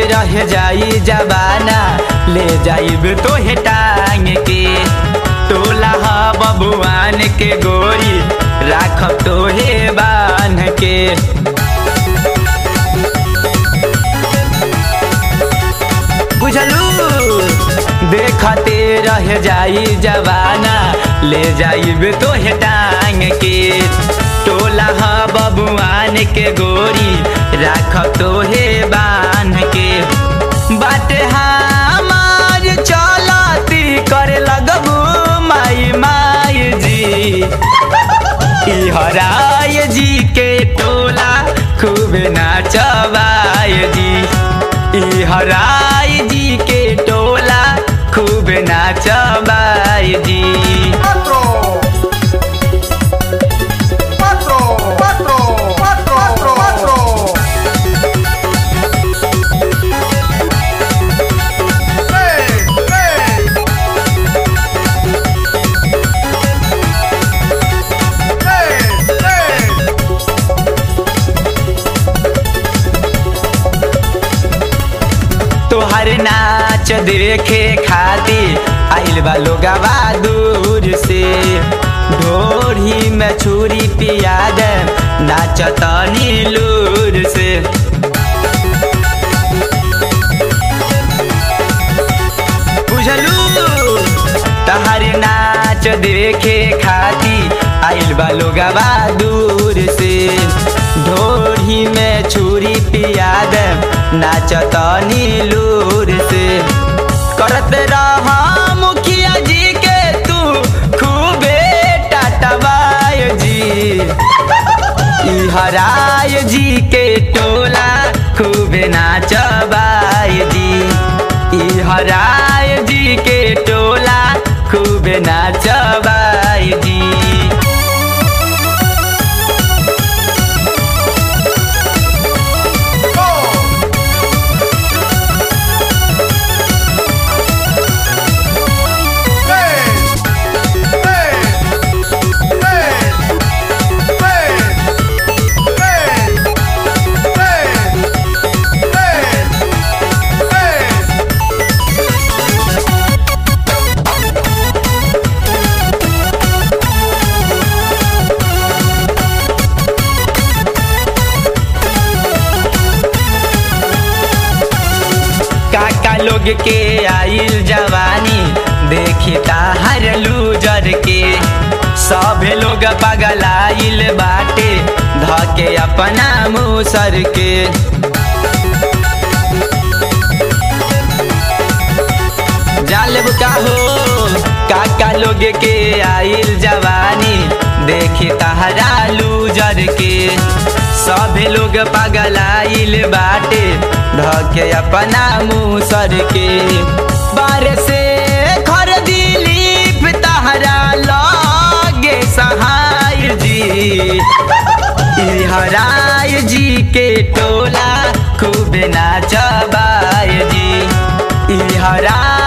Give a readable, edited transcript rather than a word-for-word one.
रह जाई जवाना ले जाइब तो हे टांग के टोला हा बबुआन के गोरी राखब तो हे बांध के बुझलू देखते रह जाई जवाना ले जाइब तो हे टांग के टोला हा बबुआन के गोरी राखब तो हे बांध के बाटे हमार चलती करे लगबू माई माई जी हराय जी के टोला खूब नाचबाय जी हराय जी के टोला खूब नाचबाय जी तोहर नाच देखे खातिर आइल बा लोगवा दूर से ढोरी में छुरी पिया दे नाचतनी लूर से बुझलू तोहर नाच देखे खातिर आइल बा लोगवा दूर से ढोरी में छुरी पिया दे नाचतनी लूर से करत रहा मुखिया जी के तू खूबे टाटवाय जी हराय जी के टोला खूबे नाचबाय जी हराय जी के टोला खूबे नाचबाय जी लोग के आइल जवानी देखी ताहर लूजर के सभे लोग पगलाइल बाटे धके अपना मुसर के जालेब का हो काका लोग के आइल जवानी देखी ताहरा लूजर के सभे लोग पगलाइल बाटे धके अपना मुसर के बार से घर दिलीप तहरा लगे सहाय जी हराय जी के टोला खूब नाचबाय जी हराय